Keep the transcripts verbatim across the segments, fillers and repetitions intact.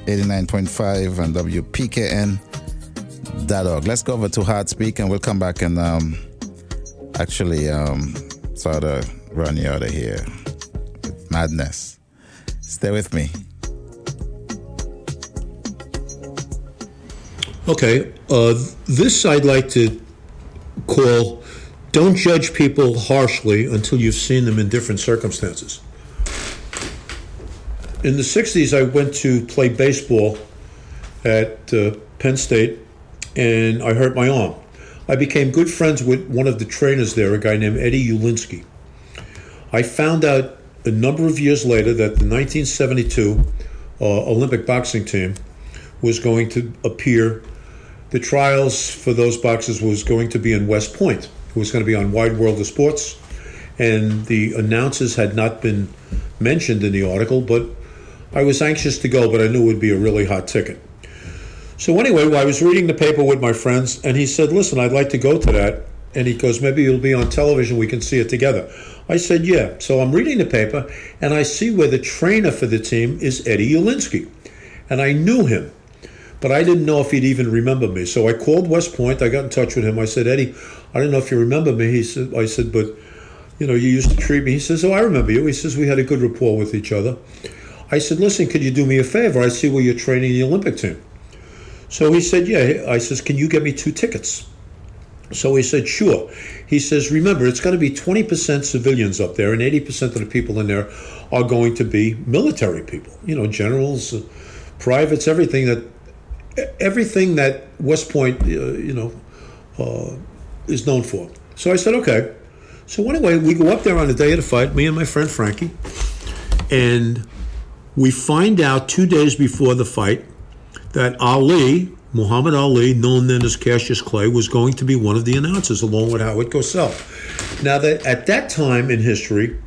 eighty-nine point five and W P K N dot org. Let's go over to Hard Speak and we'll come back and um, actually um, sort of run you out of here. Madness. Stay with me. Okay, uh, this I'd like to call Don't Judge People Harshly Until You've Seen Them in Different Circumstances. In the sixties, I went to play baseball at uh, Penn State, and I hurt my arm. I became good friends with one of the trainers there, a guy named Eddie Ulinski. I found out a number of years later that the nineteen seventy-two uh, Olympic boxing team was going to appear. The trials for those boxers was going to be in West Point. It was going to be on Wide World of Sports, and the announcers had not been mentioned in the article, but I was anxious to go, but I knew it would be a really hot ticket. So anyway, well, I was reading the paper with my friends, and he said, listen, I'd like to go to that. And he goes, maybe it'll be on television, we can see it together. I said, yeah. So I'm reading the paper, and I see where the trainer for the team is Eddie Ulinski. And I knew him, but I didn't know if he'd even remember me. So I called West Point, I got in touch with him. I said, Eddie, I don't know if you remember me. He said, I said, but, you know, you used to treat me. He says, oh, I remember you. He says, we had a good rapport with each other. I said, listen, could you do me a favor? I see where you're training the Olympic team. So he said, yeah. I says, can you get me two tickets? So he said, sure. He says, remember, it's going to be twenty percent civilians up there, and eighty percent of the people in there are going to be military people, you know, generals, uh, privates, everything that everything that West Point, uh, you know, uh, is known for. So I said, okay. So anyway, we go up there on the day of the fight, me and my friend Frankie, and we find out two days before the fight that Ali, Muhammad Ali, known then as Cassius Clay, was going to be one of the announcers along with Howard Cosell. Now, that at that time in history,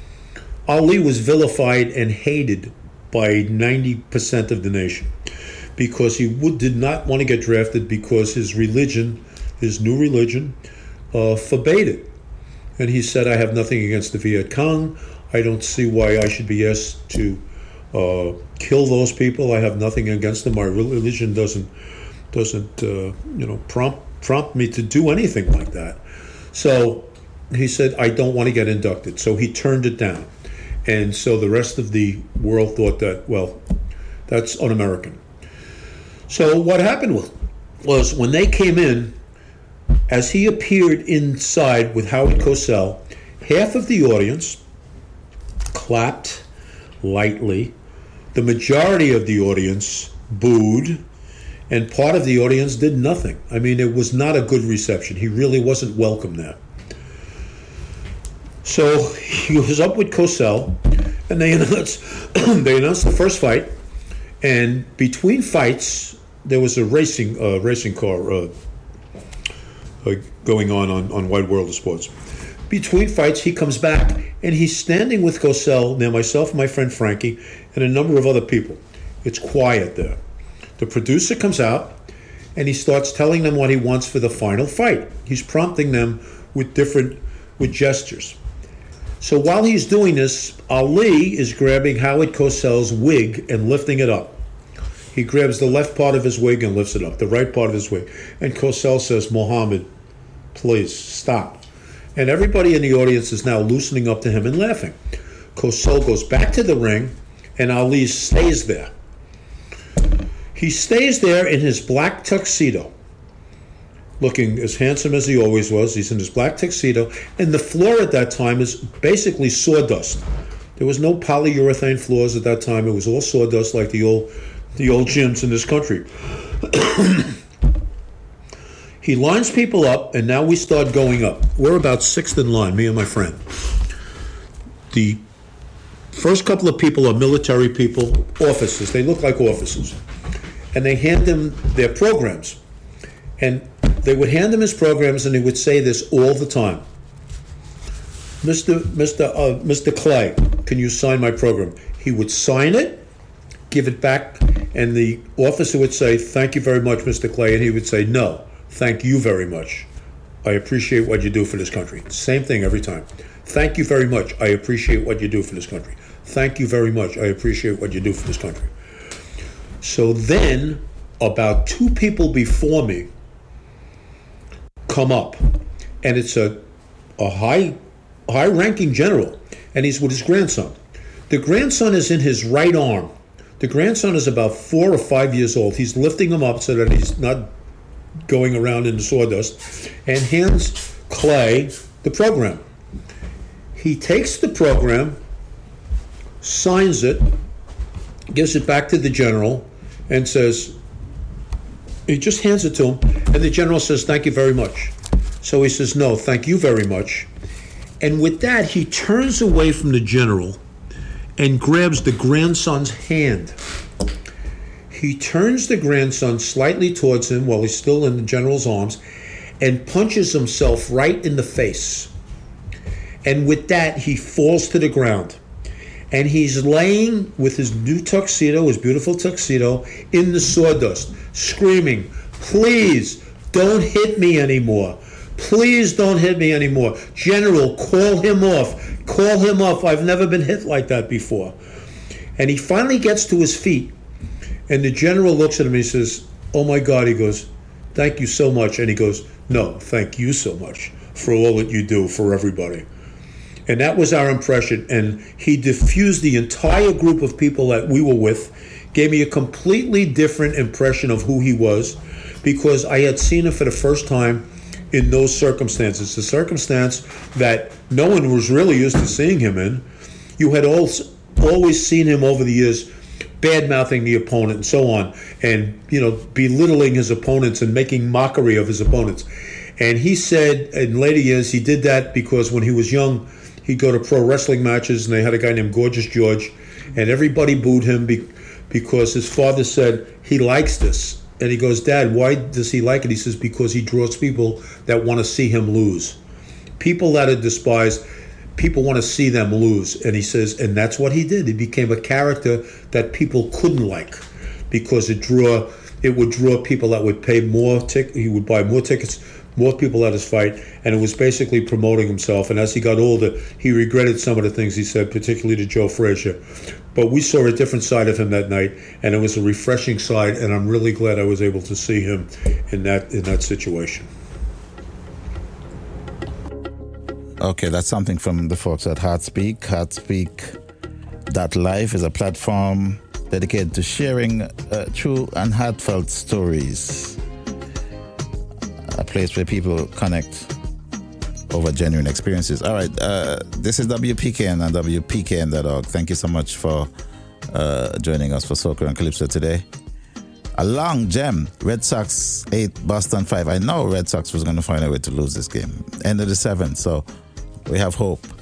Ali was vilified and hated by ninety percent of the nation because he would, did not want to get drafted because his religion, his new religion, uh, forbade it. And he said, I have nothing against the Viet Cong. I don't see why I should be asked to uh, kill those people. I have nothing against them. My religion doesn't doesn't uh, you know prompt prompt me to do anything like that. So he said, I don't want to get inducted. So he turned it down. And so the rest of the world thought that, well, that's un-American. So what happened was, was when they came in, as he appeared inside with Howard Cosell, half of the audience clapped lightly, the majority of the audience booed, and part of the audience did nothing. I mean, it was not a good reception. He really wasn't welcome there. So he was up with Cosell, and they announced they announced the first fight. And between fights, there was a racing uh, racing car uh, uh, going on, on on Wide World of Sports. Between fights, he comes back, and he's standing with Cosell, now myself and my friend Frankie, and a number of other people. It's quiet there. The producer comes out, and he starts telling them what he wants for the final fight. He's prompting them with different with gestures. So while he's doing this, Ali is grabbing Howard Cosell's wig and lifting it up. He grabs the left part of his wig and lifts it up, the right part of his wig. And Cosell says, Muhammad, please stop. And everybody in the audience is now loosening up to him and laughing. Cosell goes back to the ring, and Ali stays there. He stays there in his black tuxedo, looking as handsome as he always was. He's in his black tuxedo, and the floor at that time is basically sawdust. There was no polyurethane floors at that time. It was all sawdust like the old the old gyms in this country. He lines people up, and now we start going up. We're about sixth in line, me and my friend. The first couple of people are military people, officers. They look like officers. And they hand them their programs. And they would hand him his programs, and he would say this all the time. Mister Mister Uh, Mister Clay, can you sign my program? He would sign it, give it back, and the officer would say, thank you very much, Mister Clay. And he would say, no, thank you very much. I appreciate what you do for this country. Same thing every time. Thank you very much. I appreciate what you do for this country. Thank you very much. I appreciate what you do for this country. So then, about two people before me come up, and it's a a high high-ranking general, and he's with his grandson. The grandson is in his right arm. The grandson is about four or five years old. He's lifting him up so that he's not going around in the sawdust, and hands Clay the program. He takes the program, signs it, gives it back to the general, and says, he just hands it to him, and the general says, thank you very much. So he says, no, thank you very much. And with that, he turns away from the general and grabs the grandson's hand. He turns the grandson slightly towards him while he's still in the general's arms and punches himself right in the face. And with that, he falls to the ground. And he's laying with his new tuxedo, his beautiful tuxedo, in the sawdust, screaming, please don't hit me anymore. Please don't hit me anymore. General, call him off. Call him off. I've never been hit like that before. And he finally gets to his feet. And the general looks at him and he says, oh my God, he goes, thank you so much. And he goes, no, thank you so much for all that you do for everybody. And that was our impression. And he diffused the entire group of people that we were with, gave me a completely different impression of who he was, because I had seen him for the first time in those circumstances, the circumstance that no one was really used to seeing him in. You had also always seen him over the years bad-mouthing the opponent and so on, and, you know, belittling his opponents and making mockery of his opponents. And he said in later years he did that because when he was young, he'd go to pro wrestling matches, and they had a guy named Gorgeous George, and everybody booed him be- because his father said, he likes this. And he goes, Dad, why does he like it? He says, because he draws people that want to see him lose. People that are despised, people want to see them lose. And he says, and that's what he did. He became a character that people couldn't like because it draw, it would draw people that would pay more tick. He would buy more tickets, more people at his fight, and it was basically promoting himself. And as he got older, he regretted some of the things he said, particularly to Joe Frazier. But we saw a different side of him that night, and it was a refreshing side, and I'm really glad I was able to see him in that in that situation. Okay, that's something from the folks at Heartspeak. Heartspeak dot life is a platform dedicated to sharing uh, true and heartfelt stories. A place where people connect over genuine experiences. All right, uh, this is W P K N and W P K N dot org. Thank you so much for uh, joining us for Soca and Calypso today. A long gem, Red Sox eight, Boston five. I know Red Sox was going to find a way to lose this game. End of the seventh, so we have hope.